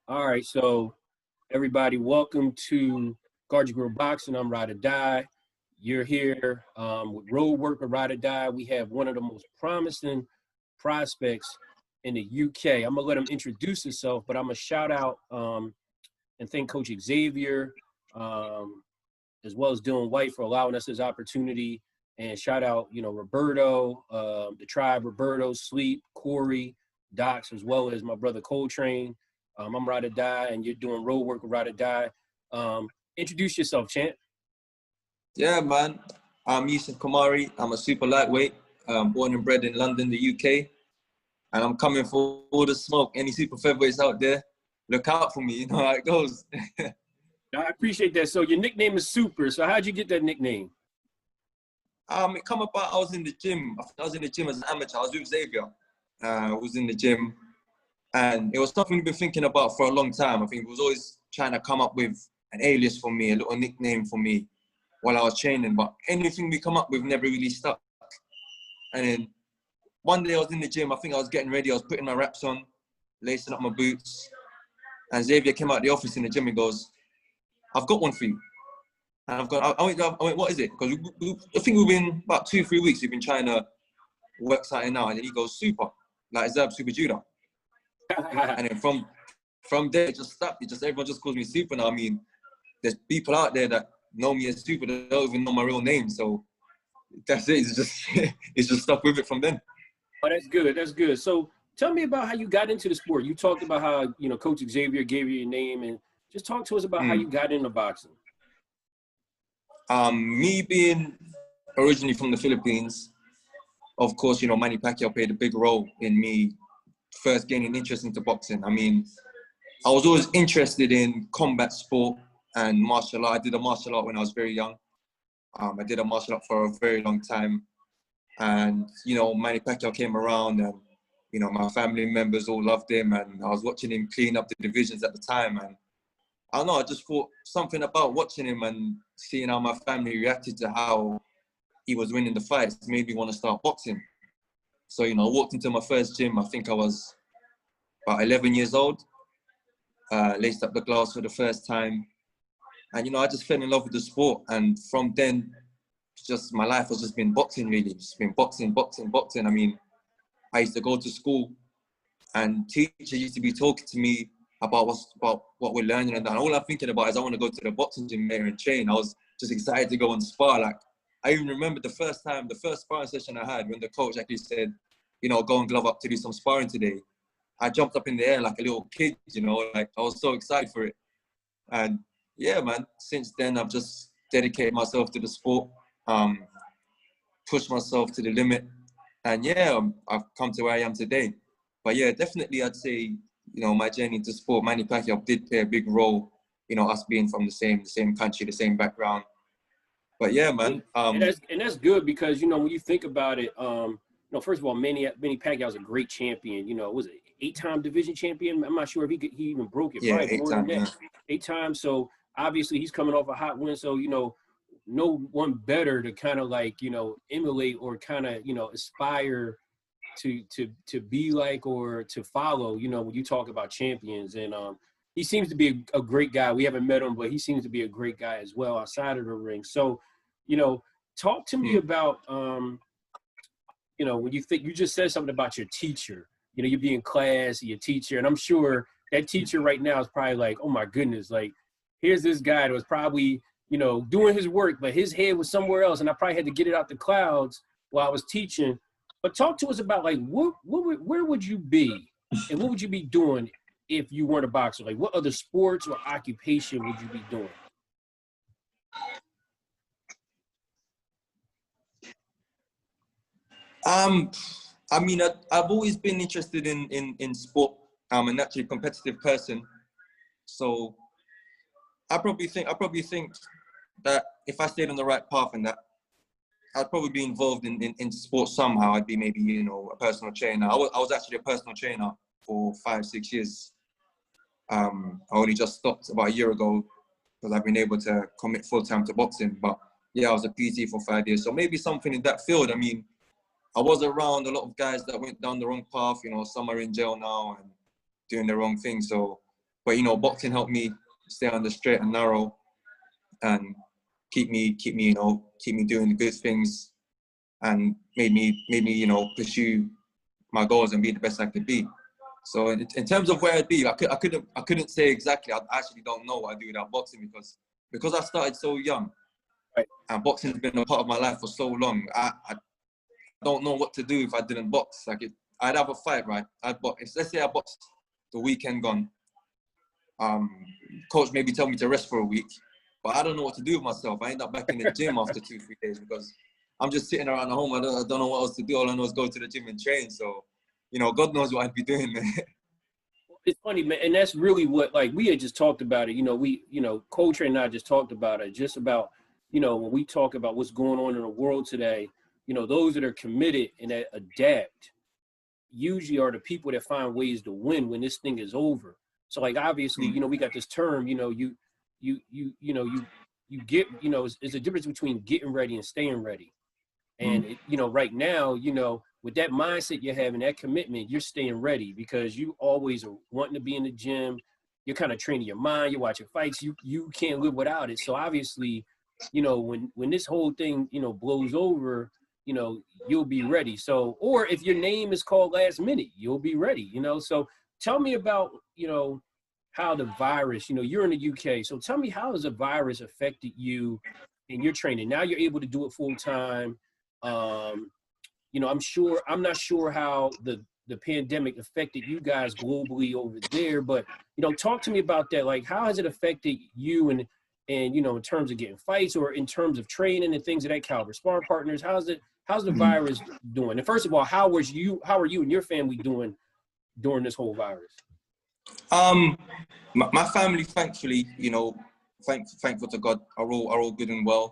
All right, so everybody, welcome to Guard Your Grill Boxing. I'm Ride or Die. You're here with Road Worker Ride or Die. We have one of the most promising prospects in the UK. I'm gonna let him introduce himself, but I'm gonna shout out and thank Coach Xavier, as well as Dylan White for allowing us this opportunity. And shout out, Roberto, the tribe, Roberto, Sleep, Corey, Docs, as well as my brother Coltrane. I'm Ride or Die, and you're doing Road Work with Ride or Die. Introduce yourself, champ. Yeah, man. I'm Yusuf Kamari. I'm a super lightweight, born and bred in London, the UK. And I'm coming for all the smoke. Any super featherweights out there, look out for me. You know how it goes. I appreciate that. So your nickname is Super. So how'd you get that nickname? It come about, I was in the gym. I was in the gym as an amateur. I was with Xavier. I was in the gym. And it was something we've been thinking about for a long time. I think we was always trying to come up with an alias for me, a little nickname for me while I was training. But anything we come up with never really stuck. And then one day I was in the gym. I think I was getting ready. I was putting my wraps on, lacing up my boots. And Xavier came out of the office in the gym and goes, "I've got one for you." And I went, "What is it?" Because I think we've been about 2-3 weeks. We've been trying to work something out. And then he goes, "Super," like Zab Super Judah. And then from there, it just stopped. Everyone just calls me Super now. I mean, there's people out there that know me as Super that don't even know my real name. So that's it. It's just stuck with it from then. Oh, that's good. That's good. So tell me about how you got into the sport. You talked about how, Coach Xavier gave you your name, and just talk to us about how you got into boxing. Me being originally from the Philippines, of course, Manny Pacquiao played a big role in me first gaining interest into boxing. I mean, I was always interested in combat sport and martial art. I did a martial art when I was very young. I did a martial art for a very long time. And, Manny Pacquiao came around and, my family members all loved him. And I was watching him clean up the divisions at the time. And I don't know, I just thought something about watching him and seeing how my family reacted to how he was winning the fights made me want to start boxing. So, I walked into my first gym. I think I was about 11 years old, laced up the glass for the first time. And, I just fell in love with the sport. And from then, just my life has just been boxing, really. Just been boxing. I mean, I used to go to school and teacher used to be talking to me about what we're learning. And all I'm thinking about is I want to go to the boxing gym later and train. I was just excited to go and spar. Like, I even remember the first sparring session I had when the coach actually said, go and glove up to do some sparring today. I jumped up in the air like a little kid, like I was so excited for it. And yeah, man, since then I've just dedicated myself to the sport, pushed myself to the limit. And yeah, I've come to where I am today. But yeah, definitely I'd say, my journey into sport, Manny Pacquiao did play a big role, us being from the same country, the same background. But yeah, man. And that's good because, when you think about it, first of all, Manny Pacquiao is a great champion. Was it 8-time division champion? I'm not sure if he even broke it. Yeah, Probably more than that. Yeah. 8 times. So obviously he's coming off a hot win. So, no one better to kind of like, emulate or kind of, aspire to be like or to follow, when you talk about champions. And he seems to be a great guy. We haven't met him, but he seems to be a great guy as well outside of the ring. So, talk to me about, when you think you just said something about your teacher, you be in class, your teacher, and I'm sure that teacher right now is probably like, oh my goodness, like here's this guy that was probably, doing his work, but his head was somewhere else. And I probably had to get it out the clouds while I was teaching. But talk to us about like, where would you be and what would you be doing if you weren't a boxer? Like what other sports or occupation would you be doing? I mean, I've always been interested in sport. I'm a naturally competitive person. So I probably think that if I stayed on the right path and that, I'd probably be involved in sports somehow. I'd be maybe, a personal trainer. I was actually a personal trainer for 5-6 years. I only just stopped about a year ago because I've been able to commit full time to boxing. But yeah, I was a PT for 5 years. So maybe something in that field. I mean, I was around a lot of guys that went down the wrong path. Some are in jail now and doing the wrong thing. So But you know, boxing helped me stay on the straight and narrow, and keep me doing the good things, and made me you know pursue my goals and be the best I could be. So in terms of where I'd be, I couldn't say exactly. I actually don't know what I do without boxing, because I started so young, Right. and boxing has been a part of my life for so long. I don't know what to do if I didn't box. Like I'd have a fight, right? I'd box. Let's say I boxed the weekend gone. Coach maybe tell me to rest for a week, but I don't know what to do with myself. I end up back in the gym after 2-3 days because I'm just sitting around at home. I don't know what else to do. All I know is go to the gym and train. So, you know, God knows what I'd be doing, man. It's funny, man, and that's really what, like, we had just talked about it. You know, Coltrane and I just talked about it, just about, you know, when we talk about what's going on in the world today, you know, those that are committed and that adapt usually are the people that find ways to win when this thing is over. So, like, obviously, you know, we got this term, you know, you get, you know, it's a difference between getting ready and staying ready. And, you know, right now, you know, with that mindset you're having, that commitment, you're staying ready because you always are wanting to be in the gym. You're kind of training your mind. You're watching fights. You can't live without it. So obviously, you know, when this whole thing, you know, blows over, you know, you'll be ready. So, or if your name is called last minute, you'll be ready, you know. So tell me about, you know, how the virus, you know, you're in the UK. So tell me, how has the virus affected you in your training? Now you're able to do it full time. You know, I'm not sure how the pandemic affected you guys globally over there, but, you know, talk to me about that. Like, how has it affected you and, you know, in terms of getting fights or in terms of training and things of that caliber, sparring partners? How's the virus doing? And first of all, how are you and your family doing during this whole virus? My family, thankfully, you know, thankful to God, are all good and well.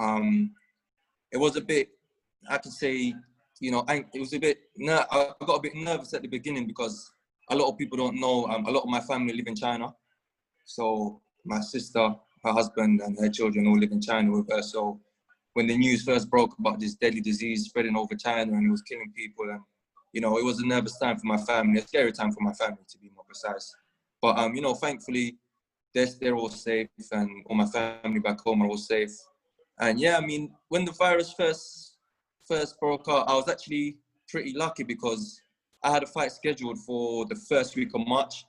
It was a bit, I could say, you know, it was a bit. I got a bit nervous at the beginning because a lot of people don't know. A lot of my family live in China, so my sister, her husband, and her children all live in China with her. So when the news first broke about this deadly disease spreading over China and it was killing people, and you know, it was a nervous time for my family, a scary time for my family, to be more precise. But you know, thankfully, they're all safe, and all my family back home are all safe. And yeah, I mean, when the virus first broke out, I was actually pretty lucky because I had a fight scheduled for the first week of March,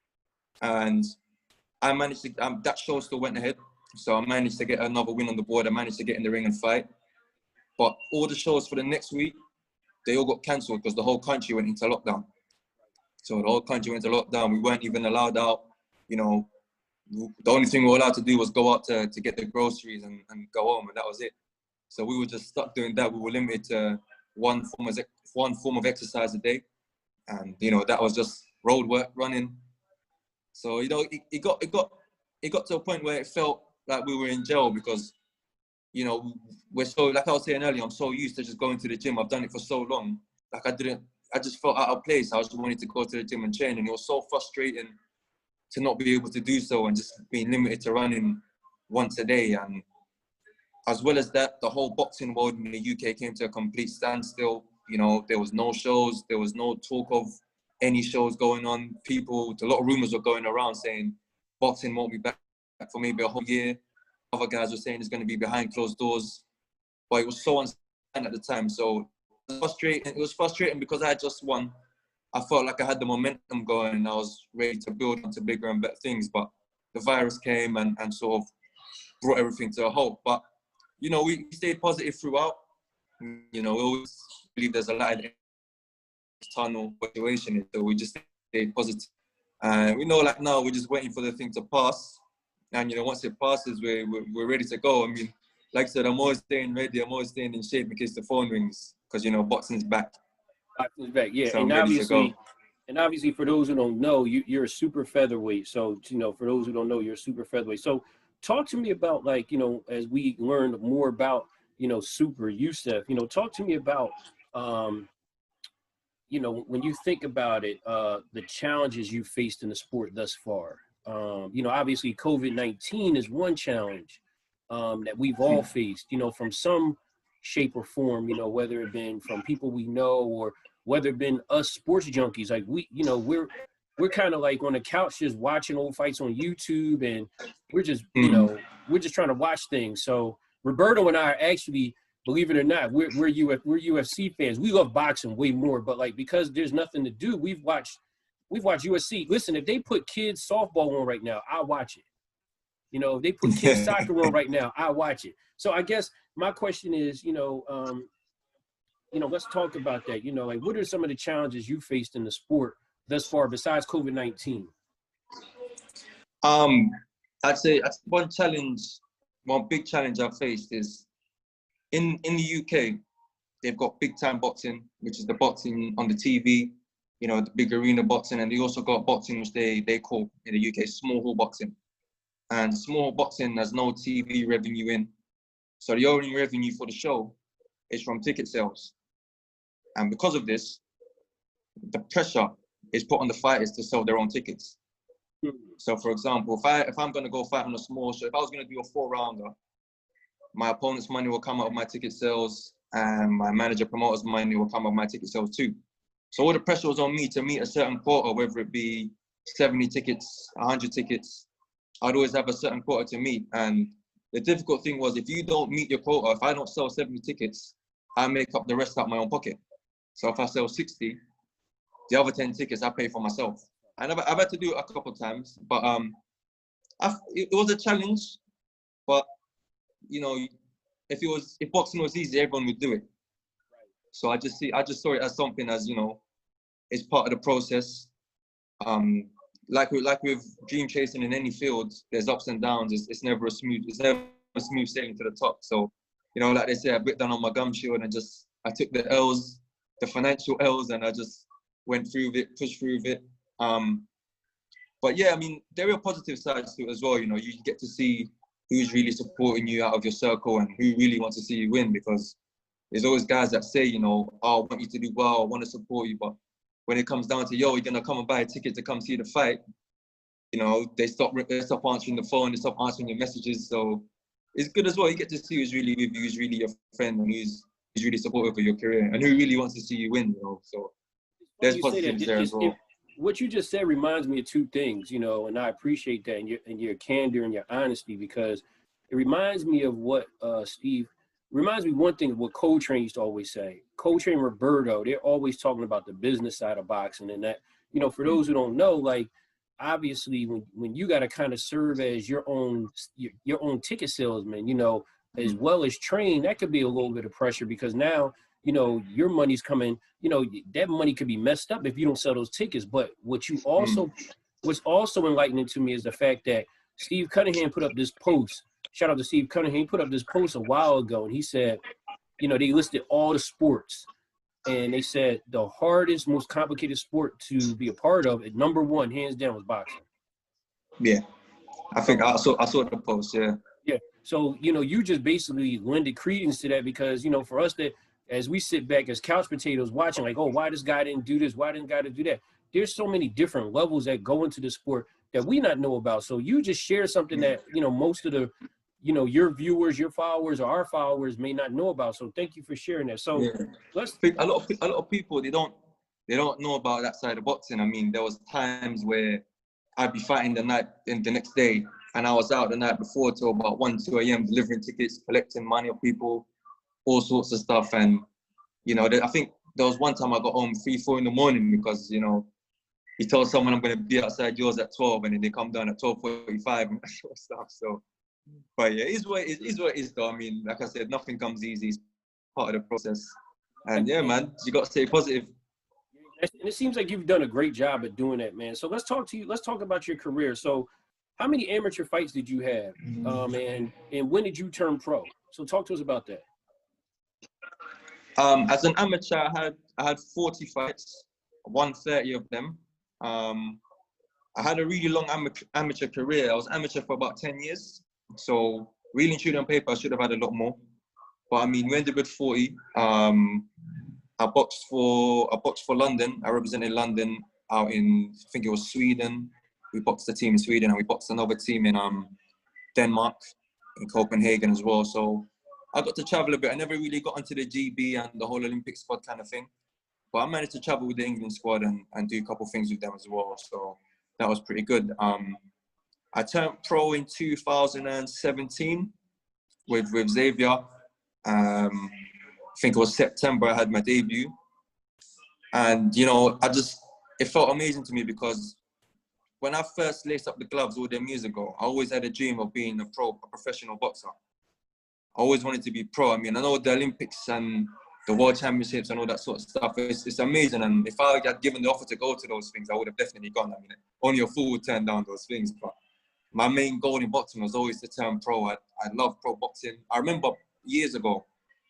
and I managed to. That show still went ahead, so I managed to get another win on the board. I managed to get in the ring and fight. But all the shows for the next week, they all got cancelled because the whole country went into lockdown. So the whole country went into lockdown. We weren't even allowed out. You know, the only thing we were allowed to do was go out to get the groceries and go home, and that was it. So we were just stuck doing that. We were limited to one form of exercise a day, and you know, that was just road work, running. So you know, it got to a point where it felt like we were in jail because, you know, we're so, like I was saying earlier, I'm so used to just going to the gym. I've done it for so long. Like I just felt out of place. I just wanted to go to the gym and train, and it was so frustrating to not be able to do so and just being limited to running once a day. And as well as that, the whole boxing world in the UK came to a complete standstill. You know, there was no shows. There was no talk of any shows going on. A lot of rumors were going around saying boxing won't be back for maybe a whole year. Other guys were saying it's going to be behind closed doors. But it was so uncertain at the time. So it was frustrating because I had just won. I felt like I had the momentum going and I was ready to build onto bigger and better things. But the virus came and sort of brought everything to a halt. But, you know, we stayed positive throughout. You know, we always believe there's a light in the tunnel situation. So we just stayed positive. And we know, like, now we're just waiting for the thing to pass. And, you know, once it passes, we're ready to go. I mean, like I said, I'm always staying ready. I'm always staying in shape in case the phone rings. Because, you know, boxing's back. Boxing's back, yeah. So And obviously, for those who don't know, you're a super featherweight. So, you know, for those who don't know, you're a super featherweight. So talk to me about, like, you know, as we learned more about, you know, Super Youssef, you know, talk to me about, you know, when you think about it, the challenges you faced in the sport thus far. You know, obviously COVID-19 is one challenge that we've all faced, you know, from some shape or form, you know, whether it been from people we know or whether it been us sports junkies. Like, we, you know, we're kind of like on the couch just watching old fights on YouTube, and we're just, we're just trying to watch things. So Roberto and I are actually, believe it or not, we're UFC fans. We love boxing way more, but like because there's nothing to do, we've watched UFC. Listen, if they put kids softball on right now, I'll watch it. You know, if they put kids soccer on right now, I watch it. So I guess my question is, let's talk about that. Like what are some of the challenges you faced in the sport thus far besides COVID-19? I'd say that's one big challenge I've faced is in the UK, they've got big time boxing, which is the boxing on the TV, the big arena boxing, and they also got boxing, which they call in the UK small hall boxing. And small boxing has no TV revenue in. So the only revenue for the show is from ticket sales. And because of this, the pressure is put on the fighters to sell their own tickets. So for example, if I'm going to go fight on a small show, if I was going to do a 4-rounder, my opponent's money will come out of my ticket sales, and my manager promoter's money will come out of my ticket sales too. So all the pressure was on me to meet a certain quota, whether it be 70 tickets, 100 tickets. I'd always have a certain quota to meet. And the difficult thing was, if you don't meet your quota, if I don't sell 70 tickets, I make up the rest out of my own pocket. So if I sell 60, the other 10 tickets I pay for myself. And I've had to do it a couple of times, but it was a challenge. But if boxing was easy, everyone would do it. So I just saw it as something as it's part of the process. Like with dream chasing in any field, there's ups and downs. It's never a smooth sailing to the top. So, like they say, I bit down on my gum shield and I took the L's, the financial L's, and I just went through with it, pushed through with it. But yeah, I mean, there are positive sides to it as well. You get to see who's really supporting you out of your circle and who really wants to see you win, because there's always guys that say, I want you to do well, I want to support you, but when it comes down to, you're going to come and buy a ticket to come see the fight, they stop answering the phone, they stop answering your messages. So it's good as well. You get to see who's really with you, who's really your friend, and who's really supportive of your career, and who really wants to see you win, So there's positives there as well. What you just said reminds me of two things, and I appreciate that and your candor and your honesty, because it reminds me of what Steve reminds me one thing of what Coltrane used to always say. Coltrane and Roberto, they're always talking about the business side of boxing, and that, for those who don't know, like obviously when you got to kind of serve as your own ticket salesman, as well as train, that could be a little bit of pressure, because now, your money's coming, that money could be messed up if you don't sell those tickets. But what's also enlightening to me is the fact that Steve Cunningham put up this post. Shout out to Steve Cunningham. He put up this post a while ago, and he said, they listed all the sports, and they said the hardest, most complicated sport to be a part of, number one, hands down, was boxing. Yeah, I think I saw the post. Yeah. Yeah. So you just basically lended credence to that, because for us that as we sit back as couch potatoes watching, like, oh, why this guy didn't do this? Why didn't guy do that? There's so many different levels that go into the sport that we not know about. So you just share something that most of the your viewers, your followers, or our followers may not know about. So thank you for sharing that. So let's think a lot of people, they don't know about that side of boxing. I mean, there was times where I'd be fighting the next day, and I was out the night before till about 1, 2 a.m. delivering tickets, collecting money of people, all sorts of stuff. And I think there was one time I got home 3, 4 in the morning because he told someone I'm going to be outside yours at 12, and then they come down at 12:45 and stuff. So. But yeah, it is what it is, though. I mean, like I said, nothing comes easy. It's part of the process. And yeah, man, you got to stay positive. And it seems like you've done a great job at doing that, man. So let's talk about your career. So how many amateur fights did you have? And when did you turn pro? So talk to us about that. As an amateur, I had 40 fights, 130 of them. I had a really long amateur career. I was amateur for about 10 years. So really and truly on paper, I should have had a lot more. But I mean, we ended with 40. I boxed for London. I represented London out in, I think it was Sweden. We boxed a team in Sweden, and we boxed another team in Denmark, in Copenhagen as well. So I got to travel a bit. I never really got into the GB and the whole Olympic squad kind of thing. But I managed to travel with the England squad and do a couple of things with them as well. So that was pretty good. I turned pro in 2017 with Xavier. I think it was September I had my debut. And, you know, it felt amazing to me because when I first laced up the gloves all them years ago, I always had a dream of being a professional boxer. I always wanted to be pro. I mean, I know the Olympics and the World Championships and all that sort of stuff, it's amazing. And if I had given the offer to go to those things, I would have definitely gone. I mean, only a fool would turn down those things. But my main goal in boxing was always to turn pro. I love pro boxing. I remember years ago,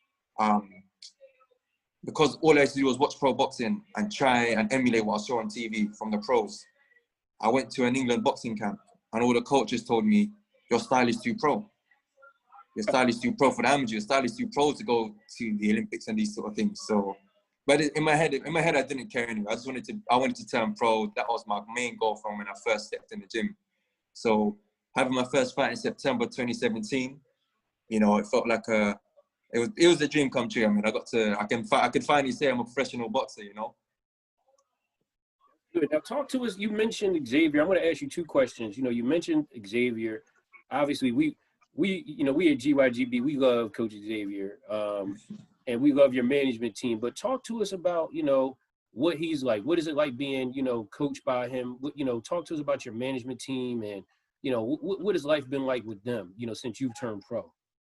because all I used to do was watch pro boxing and try and emulate what I saw on TV from the pros. I went to an England boxing camp and all the coaches told me, your style is too pro. Your style is too pro for the amateur. Your style is too pro to go to the Olympics and these sort of things. So, but in my head, I didn't care anyway. I wanted to turn pro. That was my main goal from when I first stepped in the gym. So having my first fight in September 2017, you know, it felt like it was a dream come true. I mean, I could finally say I'm a professional boxer, you know. Good. Now talk to us. You mentioned Xavier. I'm going to ask you two questions. You know, you mentioned Xavier. Obviously, we at GYGB, we love Coach Xavier, and we love your management team. But talk to us about, you know, what he's like. What is it like being, you know, coached by him? You know, talk to us about your management team, and you know, what has life been like with them? You know, since you've turned pro.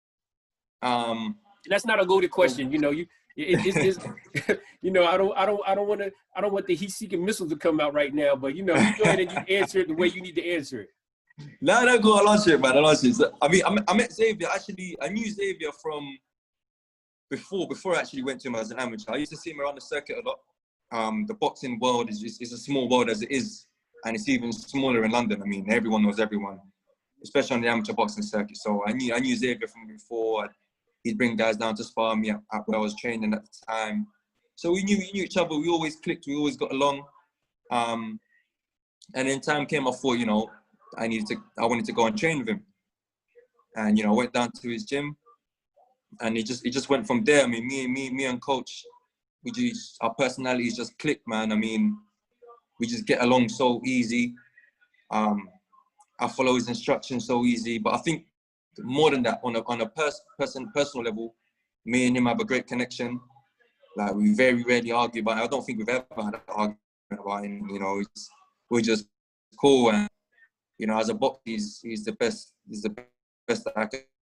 That's not a loaded question. You know, it's you know, I don't want the heat-seeking missiles to come out right now. But you know, you go ahead and you answer it the way you need to answer it. No, go. I'll answer it, man. I'll answer it. So, I mean, I met Xavier. Actually, I knew Xavier from before I actually went to him as an amateur. I used to see him around the circuit a lot. The boxing world is a small world as it is, and it's even smaller in London. I mean, everyone knows everyone, especially on the amateur boxing circuit. So I knew Xavier from before. He'd bring guys down to spar me at where I was training at the time. So we knew each other. We always clicked. We always got along. And then time came, I thought, you know, I wanted to go and train with him. And, you know, I went down to his gym and it just went from there. I mean, me and coach, our personalities just clicked, man. I mean, we just get along so easy. I follow his instructions so easy. But I think more than that, on a personal level, me and him have a great connection. Like, we very rarely argue, but I don't think we've ever had an argument about him. You know, we're just cool. And, you know, as a boxer, he's the best. He's the best that I could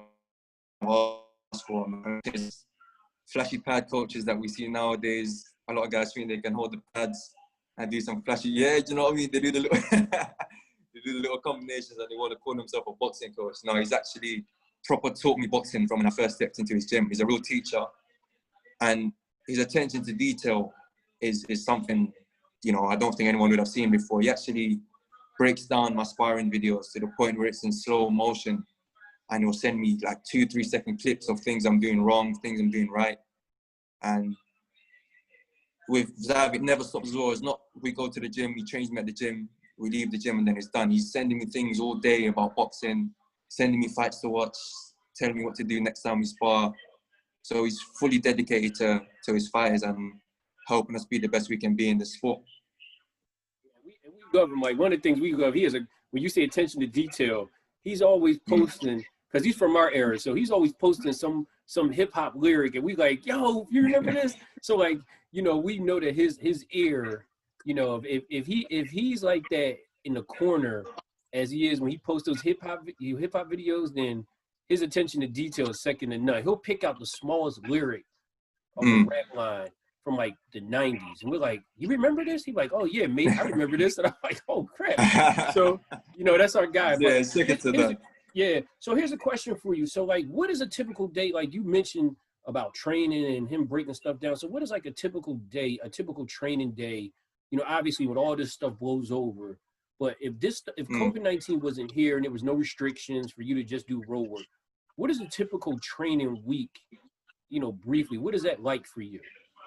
ask for. Flashy pad coaches that we see nowadays. A lot of guys think they can hold the pads and do some flashy. Yeah, do you know what I mean? They do the little, they do the little combinations and they want to call themselves a boxing coach. No, he's actually proper taught me boxing from when I first stepped into his gym. He's a real teacher, and his attention to detail is something, you know, I don't think anyone would have seen before. He actually breaks down my sparring videos to the point where it's in slow motion, and he'll send me like 2-3 second clips of things I'm doing wrong, things I'm doing right. And with Zav, it never stops as well. It's not, we go to the gym, he trains me at the gym, we leave the gym and then it's done. He's sending me things all day about boxing, sending me fights to watch, telling me what to do next time we spar. So he's fully dedicated to his fighters and helping us be the best we can be in the sport. We love him. Like, one of the things we love, when you say attention to detail, he's always posting, because he's from our era, so he's always posting some hip hop lyric, and we like, yo, you remember this? So like, you know, we know that his ear, you know, if he's like that in the corner as he is when he posts those hip hop videos, then his attention to detail is second to none. He'll pick out the smallest lyric of a rap line from like the 90s. And we're like, you remember this? He's like, oh yeah, mate, I remember this. And I'm like, oh crap. So, you know, that's our guy. Yeah, second to none. Yeah. So here's a question for you. So like, what is a typical day? Like you mentioned about training and him breaking stuff down. So what is like a typical day, a typical training day? You know, obviously when all this stuff blows over, but if COVID-19 wasn't here and there was no restrictions for you to just do road work, what is a typical training week? You know, briefly, what is that like for you?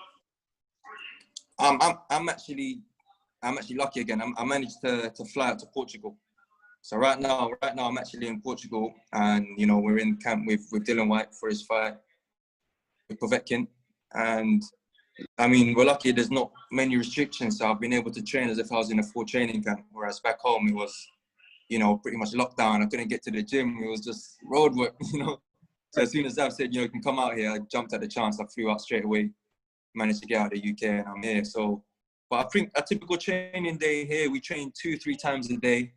I'm actually lucky again. I managed to fly out to Portugal. So right now I'm actually in Portugal, and you know, we're in camp with Dylan White for his fight with Povetkin, and I mean, we're lucky there's not many restrictions, so I've been able to train as if I was in a full training camp, whereas back home it was, you know, pretty much lockdown. I couldn't get to the gym. It was just road work, you know. So as soon as I've said, you know, you can come out here, I jumped at the chance. I flew out straight away, managed to get out of the UK, and I'm here. So, but I think a typical training day here, we train 2-3 times a day.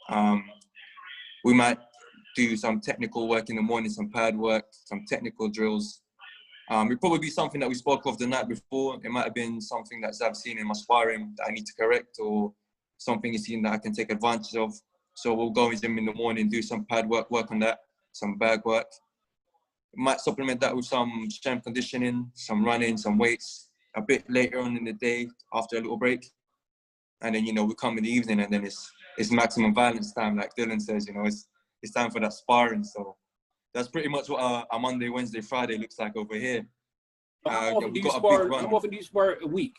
We might do some technical work in the morning, some pad work, some technical drills. It'd probably be something that we spoke of the night before. It might have been something that I've seen in my sparring that I need to correct, or something he's seen that I can take advantage of. So we'll go in the gym in the morning, do some pad work on that, some bag work. Might supplement that with some strength conditioning, some running, some weights, a bit later on in the day after a little break. And then, you know, we come in the evening and then it's maximum violence time. Like Dylan says, you know, it's time for that sparring. So that's pretty much what our Monday, Wednesday, Friday looks like over here. How often do you spar a week?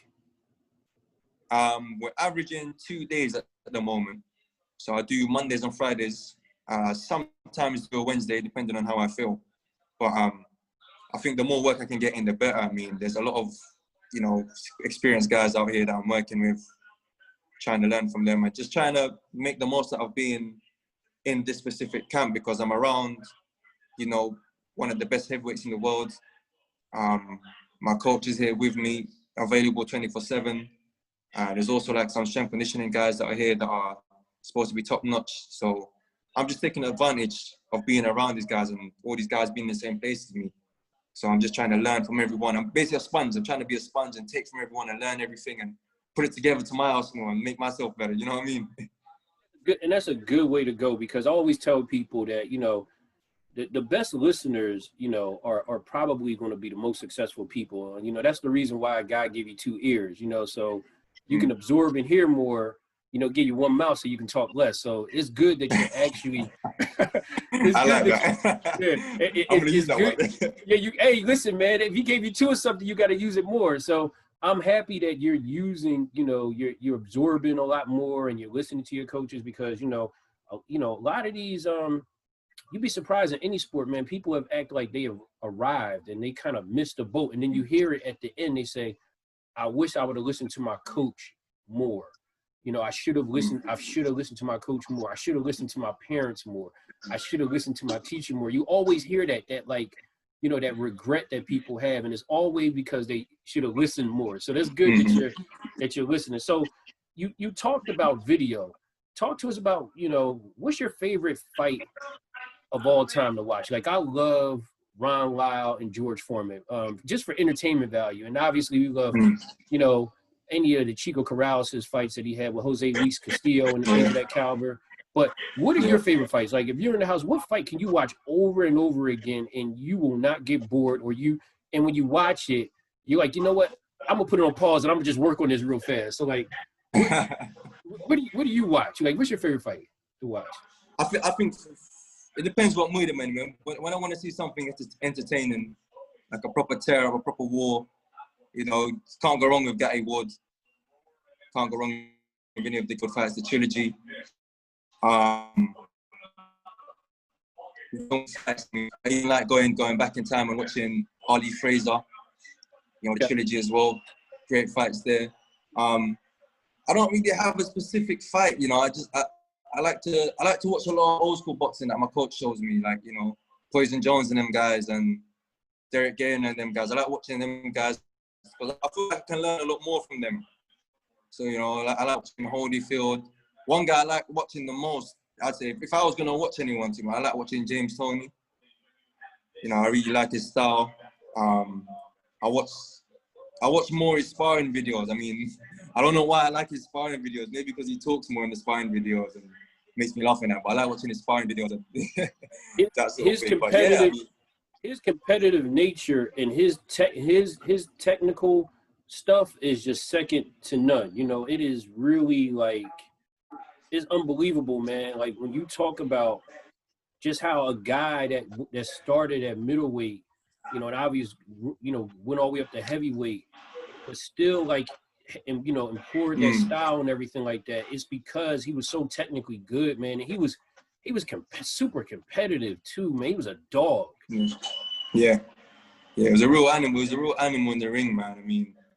We're averaging 2 days at the moment. So I do Mondays and Fridays. Sometimes do a Wednesday, depending on how I feel. But I think the more work I can get in, the better. I mean, there's a lot of, you know, experienced guys out here that I'm working with, trying to learn from them and just trying to make the most out of being in this specific camp, because I'm around, you know, one of the best heavyweights in the world. My coach is here with me, available 24/7. There's also like some strength conditioning guys that are here that are supposed to be top notch. So I'm just taking advantage of being around these guys and all these guys being in the same place as me. So I'm just trying to learn from everyone. I'm basically a sponge. I'm trying to be a sponge and take from everyone and learn everything and put it together to my arsenal and make myself better. You know what I mean? Good, and that's a good way to go, because I always tell people that, you know, the best listeners, you know, are probably going to be the most successful people. And, you know, that's the reason why God gave you 2 ears, you know, so you can absorb and hear more, you know, give you 1 mouth so you can talk less. So it's good that you actually, it's I good like that. Yeah, I'm going to use that good. one. Yeah, hey, listen, man, if he gave you 2 or something, you got to use it more. So I'm happy that you're using, you know, you're absorbing a lot more and you're listening to your coaches, because, you know, a lot of these, you'd be surprised in any sport, man. People have acted like they have arrived and they kind of missed the boat. And then you hear it at the end, they say, I wish I would have listened to my coach more. You know, I should have listened to my coach more. I should have listened to my parents more. I should have listened to my teacher more. You always hear that like, you know, that regret that people have. And it's always because they should have listened more. So that's good that you're listening. So you talked about video. Talk to us about, you know, what's your favorite fight of all time to watch? Like, I love Ron Lyle and George Foreman, just for entertainment value. And obviously we love, you know, any of the Chico Corrales' fights that he had with Jose Luis Castillo and things of that caliber. But what are your favorite fights? Like, if you're in the house, what fight can you watch over and over again and you will not get bored, and when you watch it, you're like, you know what? I'm gonna put it on pause and I'm gonna just work on this real fast. So like, what do you watch? Like, what's your favorite fight to watch? I think it depends what mood I'm in, man. When I want to see something entertaining, like a proper tear or a proper war, you know, can't go wrong with Gatti Ward. Can't go wrong with any of the good fights, the trilogy. I even like going back in time and watching Ali Fraser, you know, the trilogy as well. Great fights there. I don't really have a specific fight, you know. I like to watch a lot of old school boxing that my coach shows me, like, you know, Poison Jones and them guys and Derek Gain and them guys. I like watching them guys because I feel like I can learn a lot more from them. So, you know, I like watching Holyfield. One guy I like watching the most, I'd say, if I was going to watch anyone, I like watching James Toney. You know, I really like his style. I watch more his sparring videos. I mean, I don't know why I like his sparring videos. Maybe because he talks more in the sparring videos and makes me laugh at that. But I like watching his sparring videos. His competitive nature and his technical stuff is just second to none. You know, it is really like, it's unbelievable, man. Like, when you talk about just how a guy that started at middleweight, you know, and obviously, you know, went all the way up to heavyweight, but still, like, and, you know, implored that style and everything like that. It's because he was so technically good, man. And he was super competitive too, man. He was a dog. Yeah. It was a real animal. It was a real animal in the ring, man. I mean,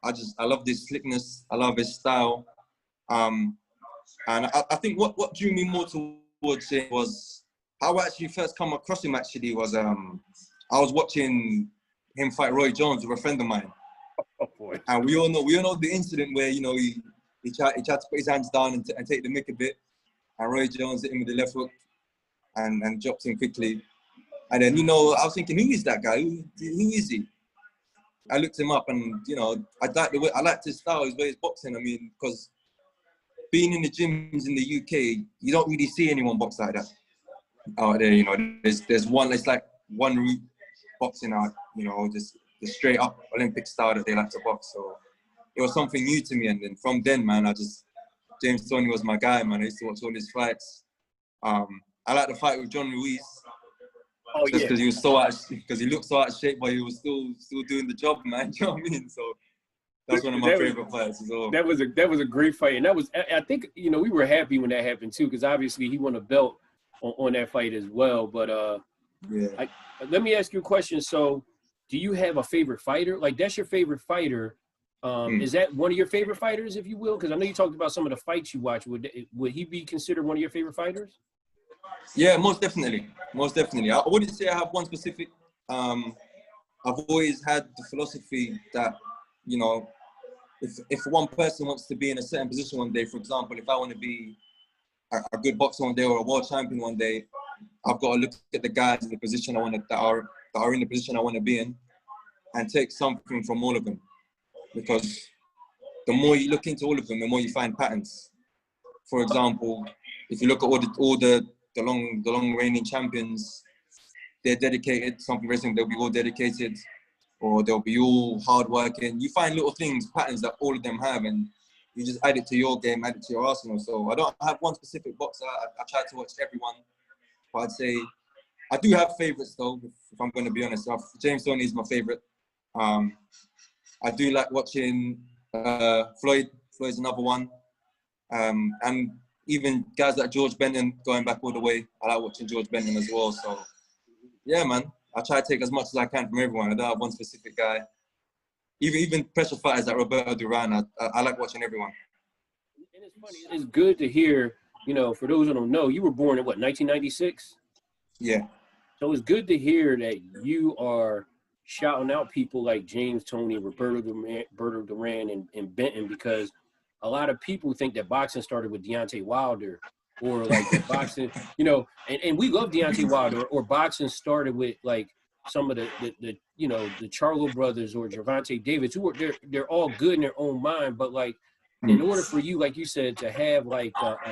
I love his slickness. I love his style. And I think what drew me more towards it was how I actually first come across him. Actually, was I was watching him fight Roy Jones with a friend of mine. Oh boy! And we all know the incident where he tried to put his hands down and take the mick a bit, and Roy Jones hit him with the left hook and dropped him quickly. And then I was thinking, who is that guy? Who is he? I looked him up, and I liked his style, his way he's boxing. I mean, because being in the gyms in the UK, you don't really see anyone box like that out there. There's one. It's like one route boxing out. Just the straight up Olympic style that they like to box. So it was something new to me, and then from then, man, James Toney was my guy, man. I used to watch all his fights. I like the fight with John Ruiz. Oh, just because yeah. he was because he looked so out of shape, but he was still doing the job, man. You know what I mean? So that's one of my favorite fights as well. That was a great fight, and I think we were happy when that happened too, because obviously he won a belt on that fight as well. But yeah. Let me ask you a question. So, do you have a favorite fighter? Like, that's your favorite fighter? Is that one of your favorite fighters, if you will? Because I know you talked about some of the fights you watch. Would he be considered one of your favorite fighters? Yeah, most definitely. I wouldn't say I have one specific. I've always had the philosophy that, if one person wants to be in a certain position one day, for example, if I want to be a good boxer one day or a world champion one day, I've got to look at the guys in the position that are in the position I want to be in, and take something from all of them. Because the more you look into all of them, the more you find patterns. For example, if you look at all the long reigning champions, they're dedicated. Something wrestling, they'll be all dedicated, or they'll be all hardworking. You find little things, patterns that all of them have, and you just add it to your game, add it to your arsenal. So I don't have one specific boxer. I try to watch everyone, but I'd say I do have favorites though. If I'm going to be honest, James Toney is my favorite. I do like watching Floyd. Floyd's another one, and even guys like George Benton, going back all the way. I like watching George Benton as well. So, yeah, man. I try to take as much as I can from everyone. I don't have one specific guy. Even pressure fighters like Roberto Duran, I like watching everyone. And it's funny. It's good to hear, for those who don't know, you were born in, 1996? Yeah. So it's good to hear that you are shouting out people like James Toney, Roberto Duran, and Benton, because a lot of people think that boxing started with Deontay Wilder, or like the boxing, and we love Deontay Wilder, or boxing started with like some of the Charlo brothers or Gervonta Davis, who are they're all good in their own mind, but like in order for you, like you said, to have like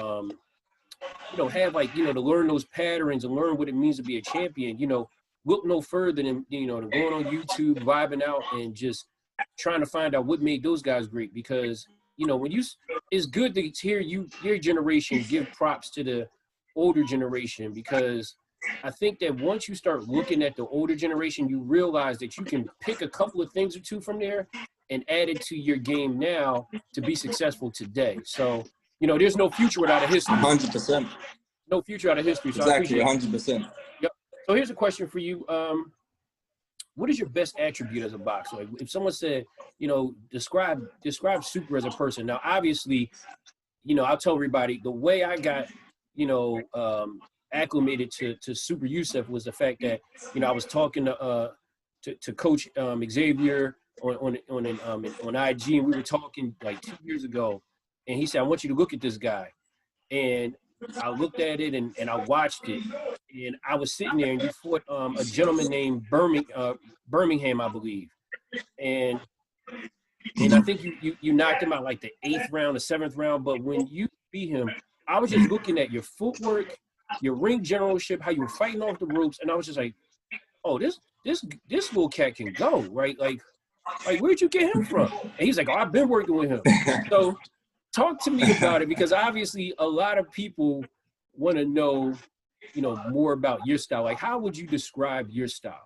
to learn those patterns and learn what it means to be a champion, look no further than than going on YouTube, vibing out, and just trying to find out what made those guys great. Because it's good to hear your generation give props to the older generation, because I think that once you start looking at the older generation, you realize that you can pick a couple of things or two from there and add it to your game now to be successful today. So, there's no future without a history. 100%. No future out of history. So exactly, I appreciate 100%. Yep. So here's a question for you. What is your best attribute as a boxer? Like, if someone said, describe Super as a person. Now, obviously, I'll tell everybody the way I got, acclimated to Super Youssef was the fact that, I was talking to Coach Xavier on IG, and we were talking like 2 years ago, and he said, I want you to look at this guy. And I looked at it and I watched it, and I was sitting there, and you fought a gentleman named Birmingham, I believe, and I think you knocked him out like the 8th round, the 7th round. But when you beat him, I was just looking at your footwork, your ring generalship, how you were fighting off the ropes, and I was just like, oh, this little cat can go, right? Like where'd you get him from? And he's like, oh, I've been working with him. So talk to me about it, because obviously a lot of people want to know, more about your style. Like, how would you describe your style?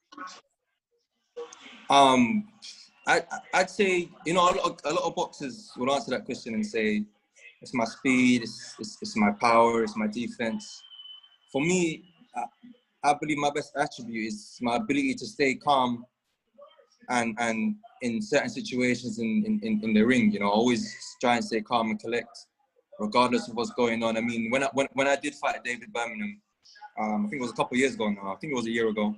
I'd say, a lot of boxers will answer that question and say, it's my speed, it's my power, it's my defense. For me, I believe my best attribute is my ability to stay calm and in certain situations in the ring, you know, always try and stay calm and collect, regardless of what's going on. I mean, when I did fight David Birmingham, I think it was a couple of years ago now. I think it was a year ago.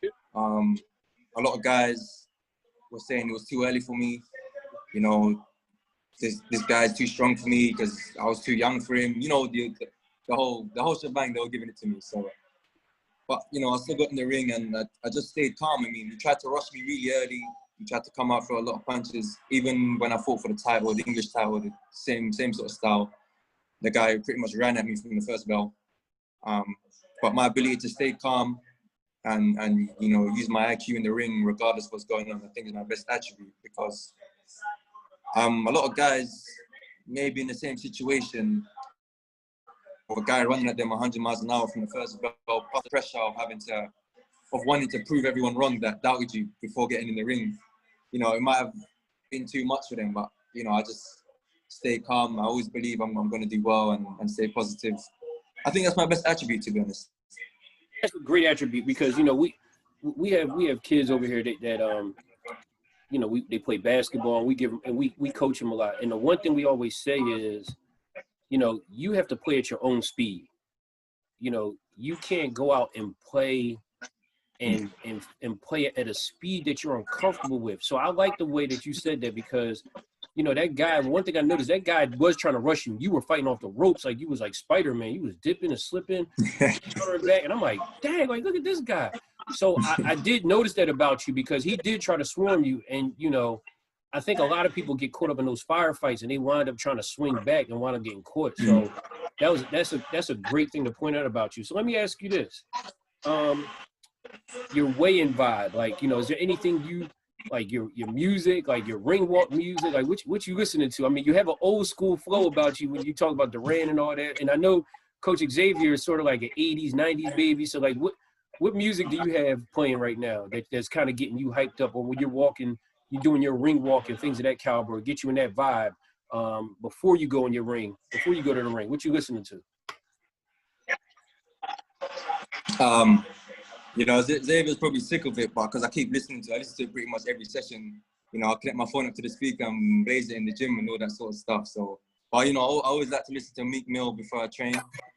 A lot of guys were saying it was too early for me. You know, this guy's too strong for me because I was too young for him. You know, the whole shebang, they were giving it to me. So, but you know, I still got in the ring and I just stayed calm. I mean, he tried to rush me really early. He tried to come out for a lot of punches. Even when I fought for the title, the English title, the same sort of style. The guy pretty much ran at me from the first bell. But my ability to stay calm and you know, use my IQ in the ring regardless of what's going on, I think is my best attribute, because a lot of guys may be in the same situation of a guy running at them 100 miles an hour from the first bell, plus the pressure of wanting to prove everyone wrong that doubted you before getting in the ring. You know, it might have been too much for them, but you know, I just stay calm. I always believe I'm going to do well and stay positive. I think that's my best attribute, to be honest. That's a great attribute, because you know we have kids over here that you know, they play basketball, and we give them, and we coach them a lot. And the one thing we always say is, you know, you have to play at your own speed. You know, you can't go out and play and play at a speed that you're uncomfortable with. So I like the way that you said that, because you know, that guy, one thing I noticed, that guy was trying to rush you. You were fighting off the ropes like you was like Spider-Man. You was dipping and slipping, turning back. And I'm like, dang, like, look at this guy. So I did notice that about you, because he did try to swarm you. And, you know, I think a lot of people get caught up in those firefights and they wind up trying to swing back and wind up getting caught. So that's a great thing to point out about you. So let me ask you this. Your weigh-in vibe, like, you know, is there anything you, like your music, like your ring walk music, like what you listening to? I mean, you have an old school flow about you when you talk about Duran and all that. And I know Coach Xavier is sort of like an 80s, 90s baby. So like what music do you have playing right now that's kind of getting you hyped up, or when you're walking, you're doing your ring walk and things of that caliber, get you in that vibe before you go in your ring, before you go to the ring? What you listening to? You know, Xavier's probably sick of it, but because I listen to it pretty much every session. You know, I'll connect my phone up to the speaker and blaze it in the gym and all that sort of stuff. So, but you know, I always like to listen to Meek Mill before I train.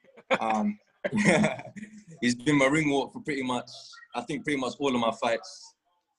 He's been my ring walk for pretty much all of my fights.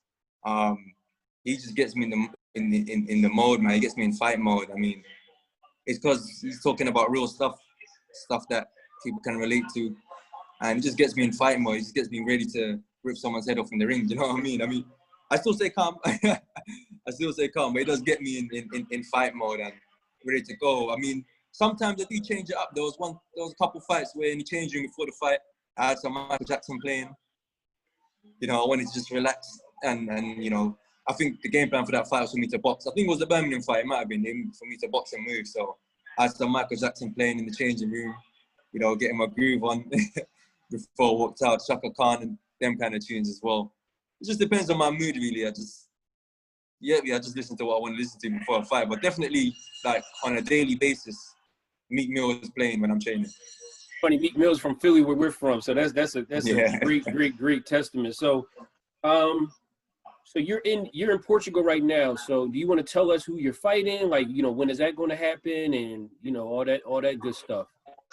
He just gets me in the mode, man. He gets me in fight mode. I mean, it's because he's talking about real stuff that people can relate to. And it just gets me in fight mode. It just gets me ready to rip someone's head off in the ring. Do you know what I mean? I mean, I still stay calm. but it does get me in fight mode and ready to go. I mean, sometimes I do change it up. There was a couple fights where in the changing room before the fight, I had some Michael Jackson playing. You know, I wanted to just relax and you know, I think the game plan for that fight was for me to box. I think it was the Birmingham fight. It might have been for me to box and move. So I had some Michael Jackson playing in the changing room. You know, getting my groove on. Before I walked out, Shaka Khan and them kind of tunes as well. It just depends on my mood, really. I just listen to what I want to listen to before I fight. But definitely, like, on a daily basis, Meek Mill is playing when I'm training. Funny, Meek Mill's from Philly, where we're from. So that's a great testament. So, so you're in Portugal right now. So do you want to tell us who you're fighting? Like, you know, when is that going to happen? And, you know, all that good stuff.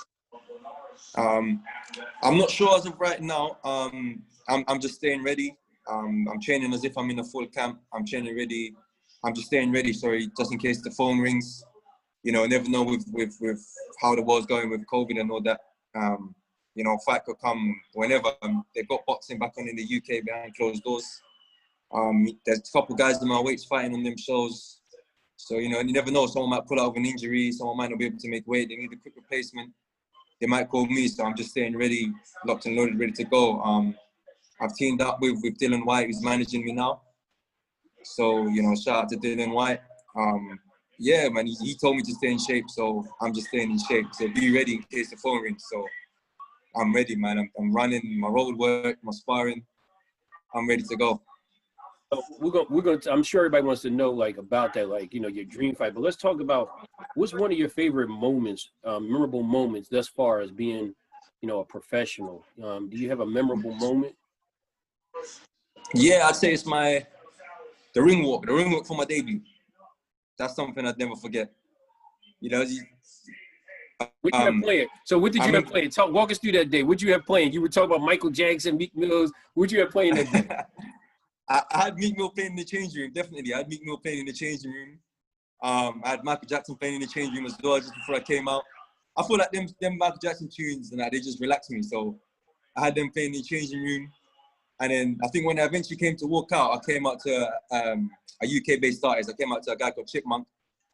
I'm not sure as of right now. I'm just staying ready. I'm training as if I'm in a full camp. I'm training ready. I'm just staying ready, sorry, just in case the phone rings. You know, never know with how the world's going with COVID and all that. You know, fight could come whenever. They've got boxing back on in the UK behind closed doors. There's a couple guys in my weights fighting on them shows. So, you know, you never know. Someone might pull out of an injury. Someone might not be able to make weight. They need a quick replacement. They might call me, so I'm just staying ready, locked and loaded, ready to go. I've teamed up with Dylan White, who's managing me now. So, you know, shout out to Dylan White. Yeah, man, he told me to stay in shape, so I'm just staying in shape. So be ready in case the phone rings. So I'm ready, man. I'm running my road work, my sparring. I'm ready to go. So we're going to, I'm sure everybody wants to know, like, about that, like, you know, your dream fight. But let's talk about what's one of your favorite moments, memorable moments thus far as being, you know, a professional. Do you have a memorable moment? Yeah, I'd say it's my the ring walk for my debut. That's something I'd never forget. You know, What you have playing? So what did you have playing? Walk us through that day. What you have playing? You were talking about Michael Jackson, Meek Mills. What you have playing that day? I had Meek Mill playing in the change room, definitely. I had Meek Mill playing in the changing room. I had Michael Jackson playing in the change room as well, just before I came out. I feel like them Michael Jackson tunes and that, they just relaxed me. So I had them playing in the changing room. And then I think when I eventually came to walk out, I came out to a UK-based artist. I came out to a guy called Chipmunk.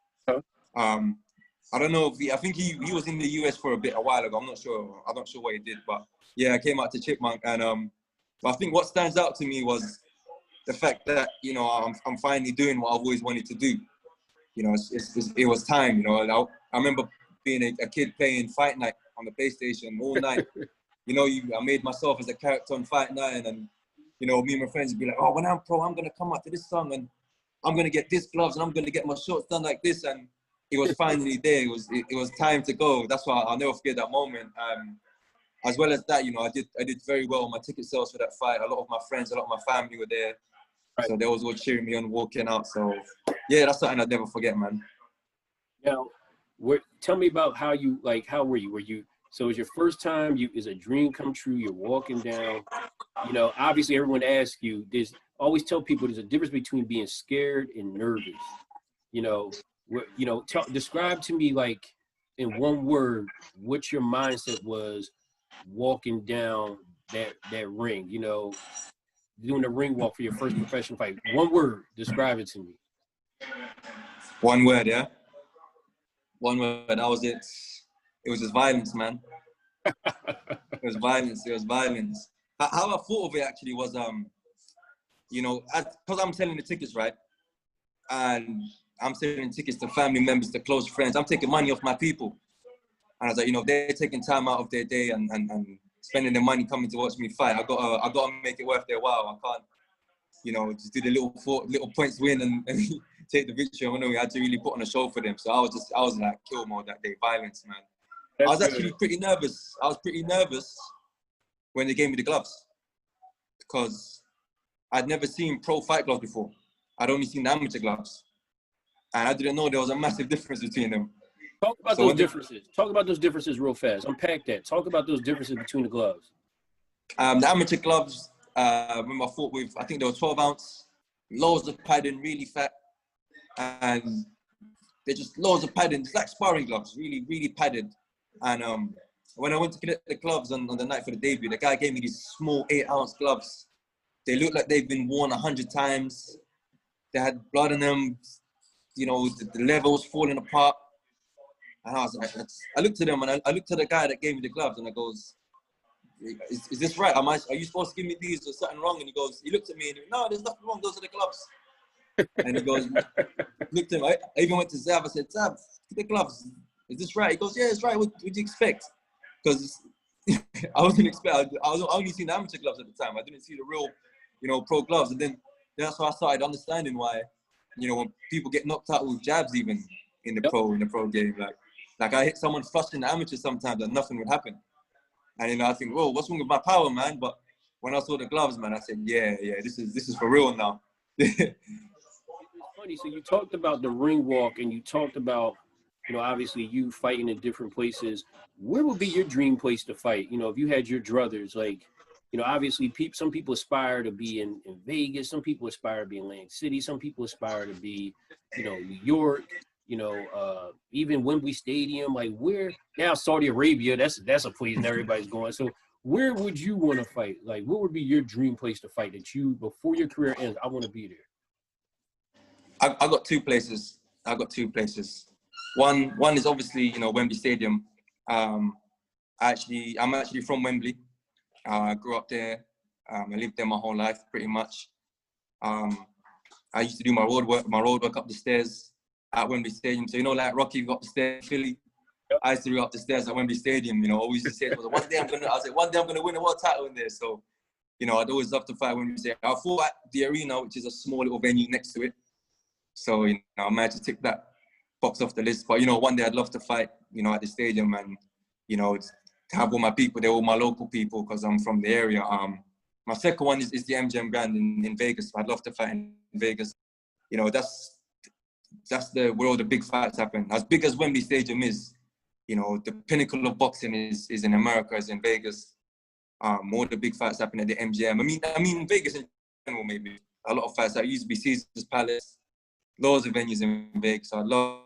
I don't know if I think he was in the US for a while ago. I'm not sure what he did, but yeah, I came out to Chipmunk, and but I think what stands out to me was the fact that, you know, I'm finally doing what I've always wanted to do. You know, it was time. You know, I remember being a kid playing Fight Night on the PlayStation all night. You know, I made myself as a character on Fight Night, and you know, me and my friends would be like, oh, when I'm pro, I'm gonna come out to this song and I'm gonna get this gloves and I'm gonna get my shorts done like this, and it was finally there. It was time to go. That's why I'll never forget that moment. As well as that, you know, I did very well on my ticket sales for that fight. A lot of my friends, a lot of my family were there, so they was all cheering me on walking out. So yeah, that's something I'll never forget, man. Now, tell me about how were you? So it was your first time. It's a dream come true. You're walking down. You know, obviously everyone asks you. Always tell people there's a difference between being scared and nervous. You know. Describe to me, like, in one word, what your mindset was walking down that ring, you know, doing the ring walk for your first professional fight. One word, describe it to me. One word, yeah? One word, that was it. It was just violence, man. It was violence. How I thought of it actually was, you know, because I'm selling the tickets, right? And I'm selling tickets to family members, to close friends. I'm taking money off my people. And I was like, you know, they're taking time out of their day and spending their money coming to watch me fight. I gotta make it worth their while. I can't, you know, just do the little points win and take the victory. I know we had to really put on a show for them. So I was like kill mode that day, violence, man. I was actually pretty nervous. I was pretty nervous when they gave me the gloves, because I'd never seen pro fight gloves before. I'd only seen the amateur gloves. And I didn't know there was a massive difference between them. Talk about those differences. Talk about those differences real fast. Unpack that. Talk about those differences between the gloves. The amateur gloves, when I fought with, I think they were 12 ounce, loads of padding, really fat. And they're just loads of padding. It's like sparring gloves, really, really padded. And when I went to collect the gloves on the night for the debut, the guy gave me these small 8-ounce gloves. They look like they've been worn 100 times. They had blood in them. You know, the leather was falling apart. And I was like, I looked at them and I looked at the guy that gave me the gloves and I goes, is this right? Are you supposed to give me these or something wrong? And he looked at me and he goes, no, there's nothing wrong. Those are the gloves. And he goes, looked at him. I even went to Zav. I said, Zav, the gloves. Is this right? He goes, yeah, it's right. What would you expect? Because I wasn't expect. I was only seeing the amateur gloves at the time. I didn't see the real, you know, pro gloves. And then that's why I started understanding why, you know, when people get knocked out with jabs, even in the pro game, like I hit someone flush in the amateur sometimes and nothing would happen. And you know, I think, whoa, what's wrong with my power, man? But when I saw the gloves, man, I said, yeah, this is for real now. It's funny. So you talked about the ring walk, and you talked about, you know, obviously you fighting in different places. Where would be your dream place to fight? You know, if you had your druthers, like, you know, obviously some people aspire to be in Vegas. Some people aspire to be in Atlantic City. Some people aspire to be, you know, New York, you know, even Wembley Stadium. Like, where now Saudi Arabia, that's a place and everybody's going. So where would you want to fight? Like, what would be your dream place to fight that you, before your career ends, I want to be there? I got two places. One is obviously, you know, Wembley Stadium. I'm actually from Wembley. I grew up there. I lived there my whole life, pretty much. I used to do my road work up the stairs at Wembley Stadium. So, you know, like Rocky got up the stairs in Philly. Yep. I used to go up the stairs at Wembley Stadium. You know, always used to say, one day I'm gonna win a world title in there. So, you know, I'd always love to fight Wembley Stadium. I fought at the Arena, which is a small little venue next to it. So, you know, I managed to tick that box off the list. But, you know, one day I'd love to fight, you know, at the stadium and, you know, to have all my people. They're all my local people because I'm from the area. My second one is the MGM Grand in Vegas. I'd love to fight in Vegas. you know, that's where all the big fights happen. As big as Wembley Stadium is, you know, the pinnacle of boxing is in America, is in Vegas. All the big fights happen at the MGM. I mean Vegas in general, maybe a lot of fights that used to be Caesar's Palace, loads of venues in Vegas. I'd love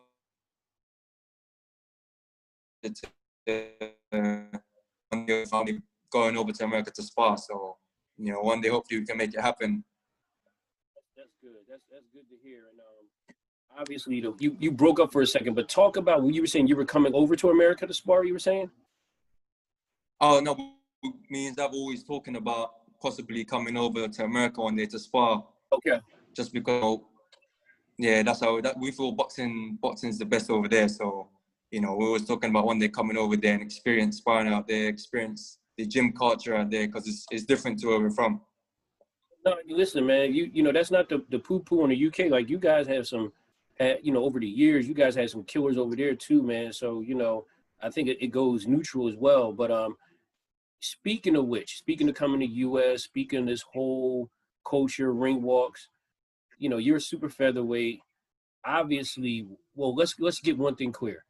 to going over to America to spar. So, you know, one day hopefully we can make it happen. That's good. That's good to hear. And obviously, you broke up for a second, but talk about what you were saying. You were coming over to America to spar. You were saying? Oh no, me and Zav always talking about possibly coming over to America one day to spar. Okay. Just because, yeah, that's how we feel boxing's the best over there. So, you know, we was talking about one day coming over there and experience sparring out there, experience the gym culture out there, because it's different to where we're from. No, listen, man. You know that's not the poo-poo in the UK. Like you guys have some, you know, over the years, you guys had some killers over there too, man. So you know, I think it goes neutral as well. But speaking of which, speaking of coming to US, speaking of this whole culture, ring walks, you know, you're a super featherweight. Obviously, well, let's get one thing clear.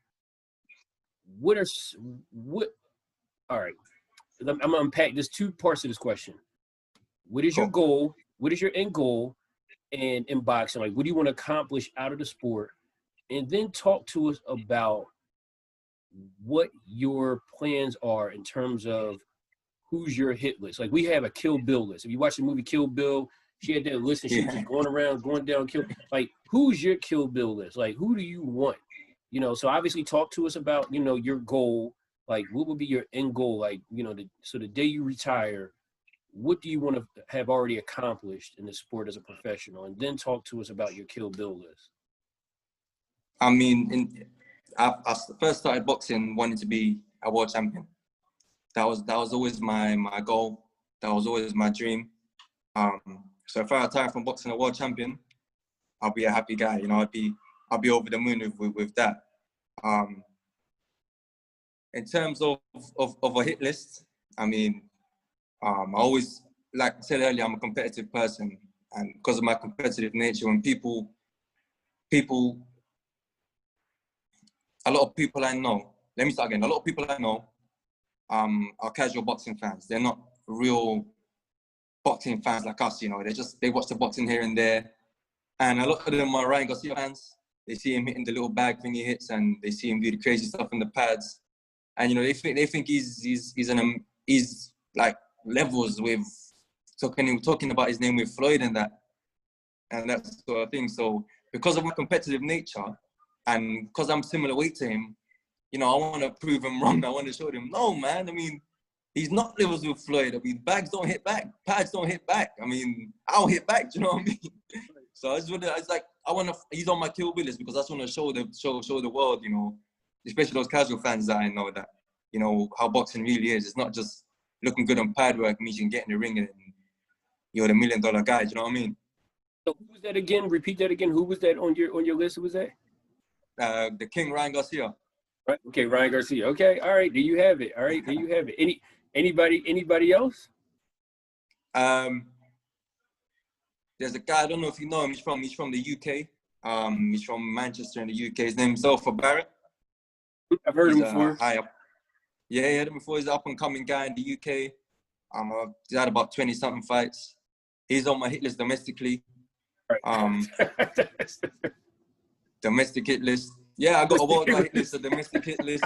All right, I'm gonna unpack. There's two parts of this question. What is your goal? What is your end goal? And in boxing, like, what do you want to accomplish out of the sport? And then talk to us about what your plans are in terms of who's your hit list. Like, we have a Kill Bill list. If you watch the movie Kill Bill, she had that list and she was just going around, going down, kill. Like, who's your Kill Bill list? Like, who do you want? You know, so obviously talk to us about, you know, your goal. Like, what would be your end goal? Like, you know, so the day you retire, what do you want to have already accomplished in the sport as a professional? And then talk to us about your Kill Bill list. I mean, I first started boxing wanting to be a world champion. That was always my goal. That was always my dream. So if I retire from boxing a world champion, I'll be a happy guy. You know, I'll be over the moon with that. In terms of a hit list, I mean, I always, like I said earlier, I'm a competitive person, and because of my competitive nature, when people, a lot of people I know, let me start again. A lot of people I know are casual boxing fans. They're not real boxing fans like us, you know. They watch the boxing here and there. And a lot of them are Ryan Garcia fans. They see him hitting the little bag thing he hits, and they see him do the crazy stuff in the pads. And you know, they think he's like levels with talking about his name with Floyd and that sort of thing. So because of my competitive nature and because I'm similar weight to him, you know, I want to prove him wrong. I want to show him, no, man. I mean, he's not levels with Floyd. I mean, bags don't hit back, pads don't hit back. I mean, I'll hit back. Do you know what I mean? So he's on my Kill Bill list because I just want to show the world, you know, especially those casual fans that I know, that, you know, how boxing really is. It's not just looking good on pad work means you can get in the ring and you're the $1 million guy. Do you know what I mean? So who was that again? Repeat that again. Who was that on your list? Who was that? The King, Ryan Garcia. Right. Okay, Ryan Garcia. Okay. All right. There you have it. All right. There you have it. Anybody else? There's a guy, I don't know if you know him. He's from the UK. He's from Manchester in the UK. His name's Zelfa Barrett. I've heard him before. High up. Yeah, he had him before. He's an up-and-coming guy in the UK. He's had about 20-something fights. He's on my hit list domestically. Right. Domestic hit list. Yeah, I got a worldwide hit list, a domestic hit list.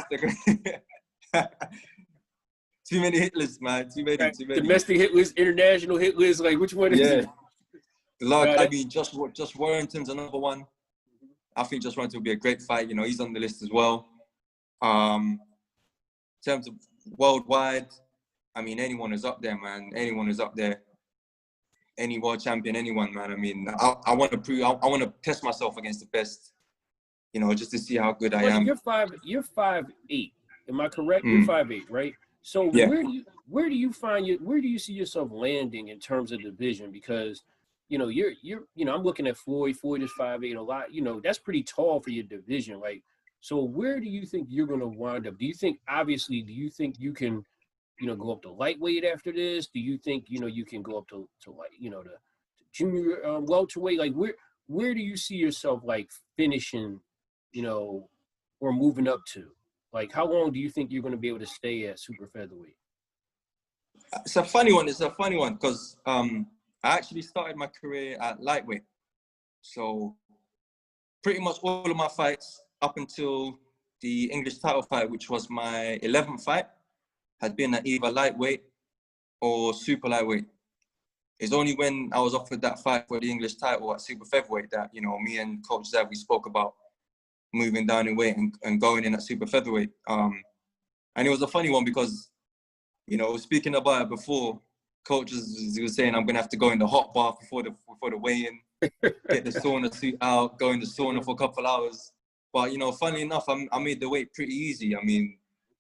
Too many hit lists, man. Too many. Domestic hit list, international hit list. Like, which one is it? I mean, Josh Warrington's another one. I think Josh Warrington will be a great fight. You know, he's on the list as well. In terms of worldwide, I mean, anyone is up there, man. Anyone is up there. Any world champion, anyone, man. I mean, I want to prove. I want to test myself against the best. You know, just to see how good I am. You're 5'8". Am I correct? You're 5'8", right? So yeah. where do you see yourself landing in terms of division? Because, you know, you're I'm looking at Floyd. Floyd is 5'8" a lot. You know, that's pretty tall for your division. Like, so where do you think you're going to wind up? Do you think you can, you know, go up to lightweight after this? Do you think, you know, you can go up to like, you know, to junior welterweight? Like, where do you see yourself like finishing, you know, or moving up to? Like, how long do you think you're going to be able to stay at super featherweight? It's a funny one. It's a funny one because I actually started my career at lightweight. So pretty much all of my fights up until the English title fight, which was my 11th fight, had been at either lightweight or super lightweight. It's only when I was offered that fight for the English title at super featherweight that, you know, me and Coach Zab, we spoke about moving down in weight and going in at super featherweight. And it was a funny one because, you know, speaking about it before, Coach was saying I'm gonna have to go in the hot bath before the weigh-in, get the sauna suit out, go in the sauna for a couple hours. But, you know, funny enough, I made the weight pretty easy. I mean,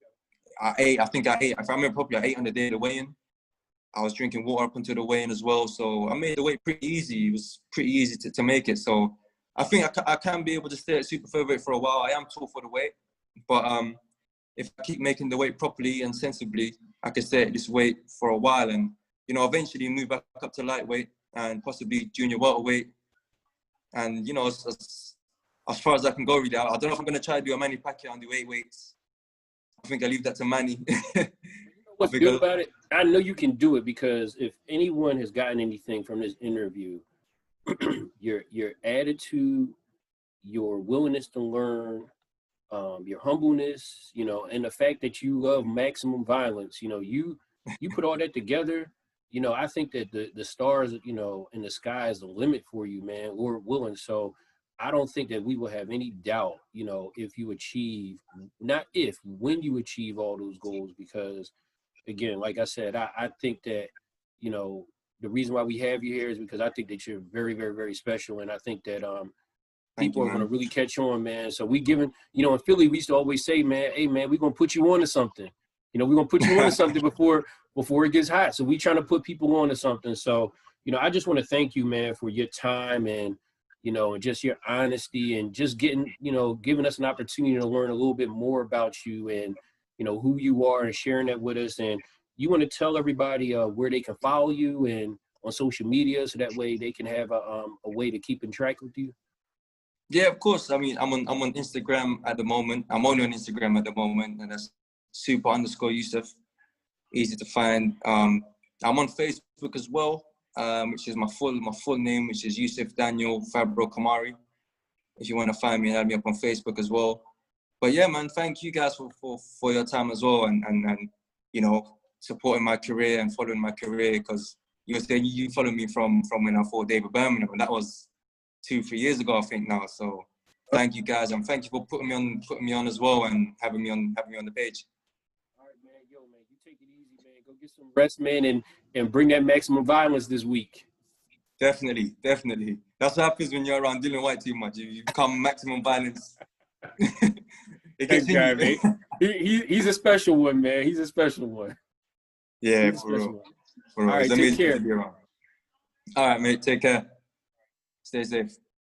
I think I ate, if I remember properly, I ate on the day of the weigh-in. I was drinking water up until the weigh-in as well. So I made the weight pretty easy. It was pretty easy to make it. So I think I can be able to stay at super featherweight for a while. I am tall for the weight. But if I keep making the weight properly and sensibly, I can stay at this weight for a while and, you know, eventually move back up to lightweight and possibly junior welterweight. And, you know, as far as I can go, really. I don't know if I'm going to try to do a Manny Pacquiao and do 8 weights. I think I leave that to Manny. What's good about it, I know you can do it because if anyone has gotten anything from this interview, your attitude, your willingness to learn, your humbleness, you know, and the fact that you love maximum violence, you know, you put all that together, you know, I think that the stars, you know, in the sky is the limit for you, man, Lord willing. So I don't think that we will have any doubt, you know, if you achieve, not if, when you achieve all those goals, because again, like I said, I think that, you know, the reason why we have you here is because I think that you're very, very, very special. And I think that people are going to really catch on, man. So we giving, you know, in Philly, we used to always say, man, hey, man, we're going to put you on to something. You know, we're going to put you on to something before it gets hot. So we trying to put people on to something. So, you know, I just want to thank you, man, for your time and, you know, and just your honesty and just getting, you know, giving us an opportunity to learn a little bit more about you and, you know, who you are and sharing that with us. And you want to tell everybody where they can follow you and on social media so that way they can have a way to keep in track with you? Yeah, of course. I mean, I'm on Instagram at the moment. I'm only on Instagram at the moment, and that's super_Yusuf. Easy to find. I'm on Facebook as well, which is my full name, which is Yusuf Daniel Fabro Kamari. If you want to find me, add me up on Facebook as well. But yeah, man, thank you guys for your time as well, and you know, supporting my career and following my career, because you were saying you followed me from when I fought David Birmingham, and that was 2-3 years ago, I think now. So thank you guys, and thank you for putting me on as well and having me on the page. All right, man. Yo, man, you take it easy, man. Go get some rest, man, and bring that maximum violence this week. Definitely. That's what happens when you're around Dillian Whyte too much. You become maximum violence. It gets guy, man. He's a special one, man. He's a special one. Yeah, for real. All right, take care. All right, mate. Take care. Stay safe.